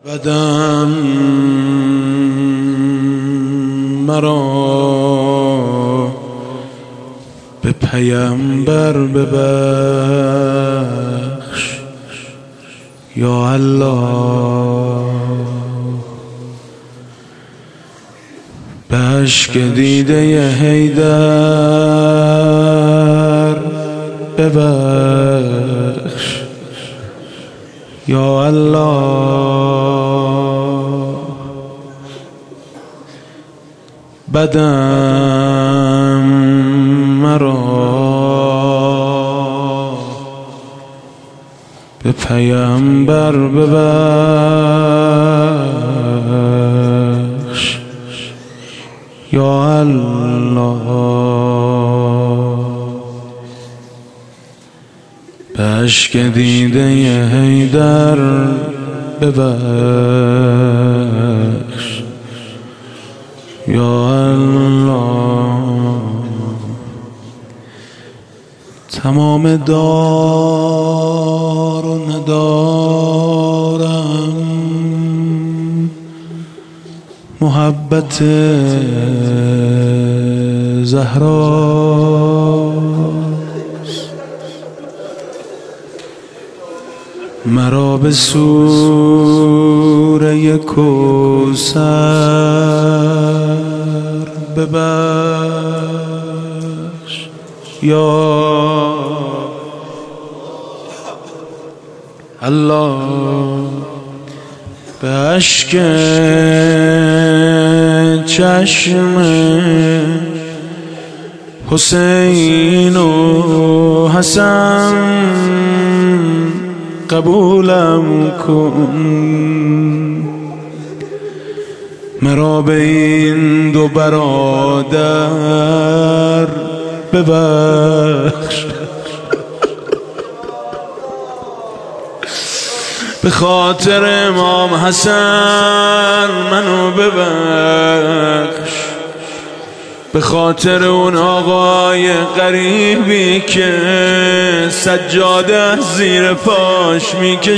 بدم مرا به پیامبر ببخش یا الله. به اشک دیده حیدر ببخش یا الله. بدم مرا به پیامبر ببخش یا الله. به اشک دیده حیدر ببخش یا الله. تمام دار و ندارم محبت زهراست. مرا به سوره کوثر ببخش یا الله. به اشک چشم حسین و حسن قبولم کن. مرا به این دو برادر ببخش. به خاطر امام حسن منو ببخش. به خاطر اون آقای غریبی که سجاده زیر پاش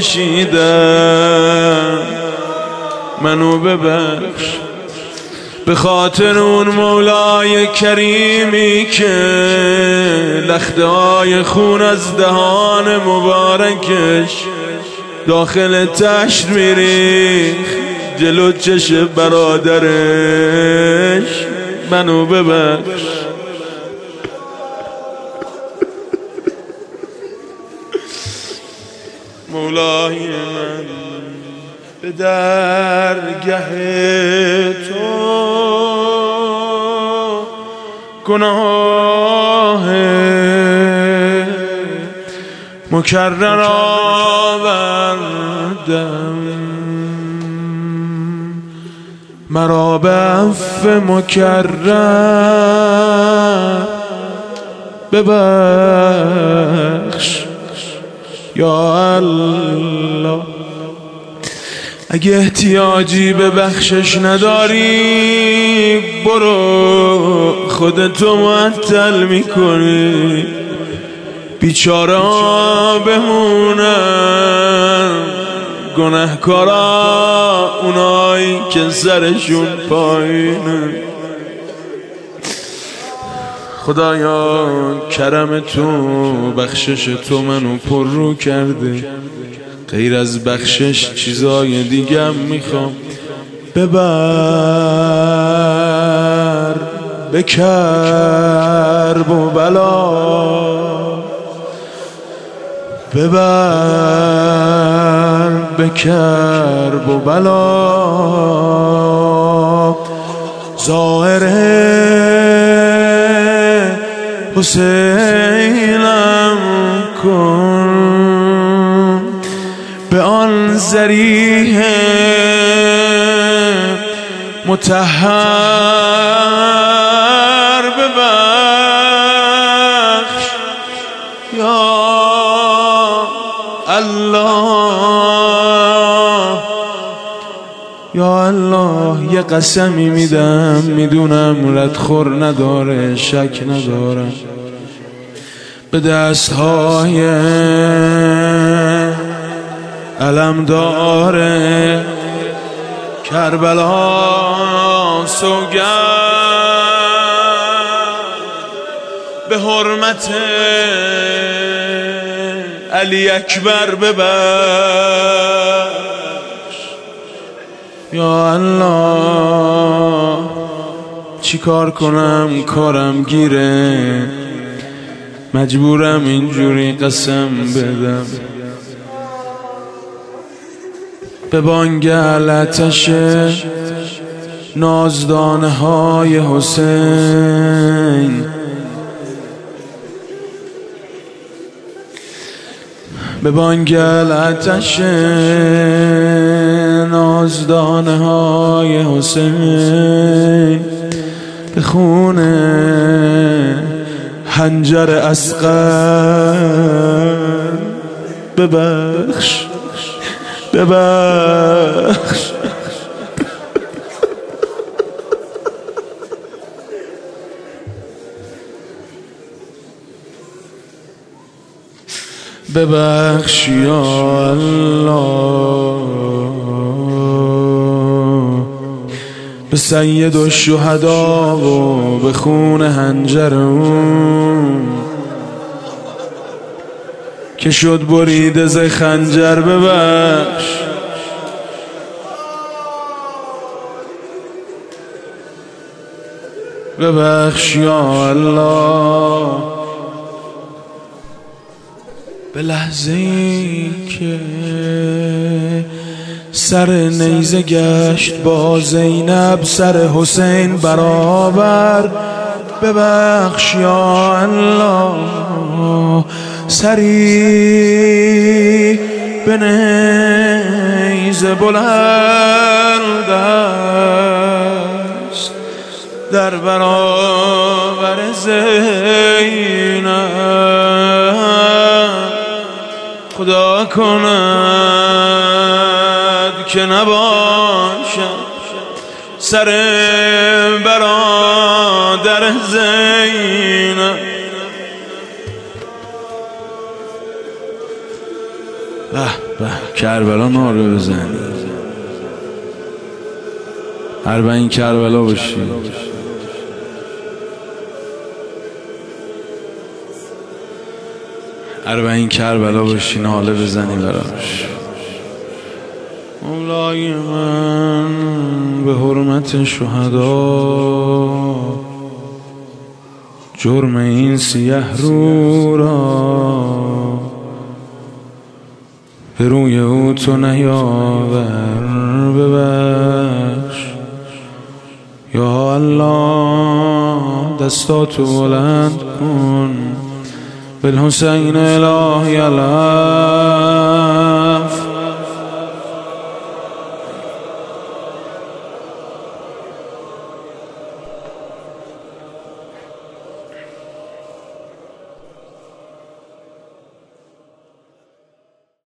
میکشیدن منو ببخش. به خاطر اون مولای کریمی که لخته های خون از دهان مبارکش داخل تشت میریخت جلو چشم برادرش منو ببخش. مولای من به درگه تو گناه مکرر آوردم. مرا به عفو مکرر ببخش یا الله. اگه احتیاجی به بخشش نداری برو خودتو معطل میکنی. بیچاره ها بمونن گناهکارا اونایی که سرشون پایینه. خدایا کرم تو بخشش تو منو پر رو کرده. غیر از بخشش چیزای دیگه میخوام. ببر به کرب و بلا. ببر به کرب و بلا. ظاهره حسینم کن. به آن ذریح مطهر ببخش یا الله. یا الله یه قسمی میدم میدونم ردخور نداره شک ندارم. به دستهای علم داره کربلا سوگند به حرمت علی اکبر ببخش یا الله. چی کار کنم کارم گیره، مجبورم اینجوری قسم بدم. به بانگ آتش نازدانه های حسین، به بانگ آتش نازدانه های حسین، به خون حنجر اصغر ببخش ببخش. ببخش یا الله. به سید الشهدا و به خون حنجر اون که شد بریده ز خنجر ببخش. ببخش یا الله. به لحظه ای که سر نیزه گشت با زینب سر حسین برابر، ببخش یا الله. سری به نیزه بلند است در برابر زینب، خدا کند که نباشم سر برادر زینب. به به کربلا ناره بزنی، اربعین کربلا باشی. اربعین کربلا باشی، ناله بزنی براش. مولای من به حرمت شهدا، جرم این سیه رو را به روی او تو نیاور، ببخش یا الله. دستاتو بلند کن بالحسین الهی الهی.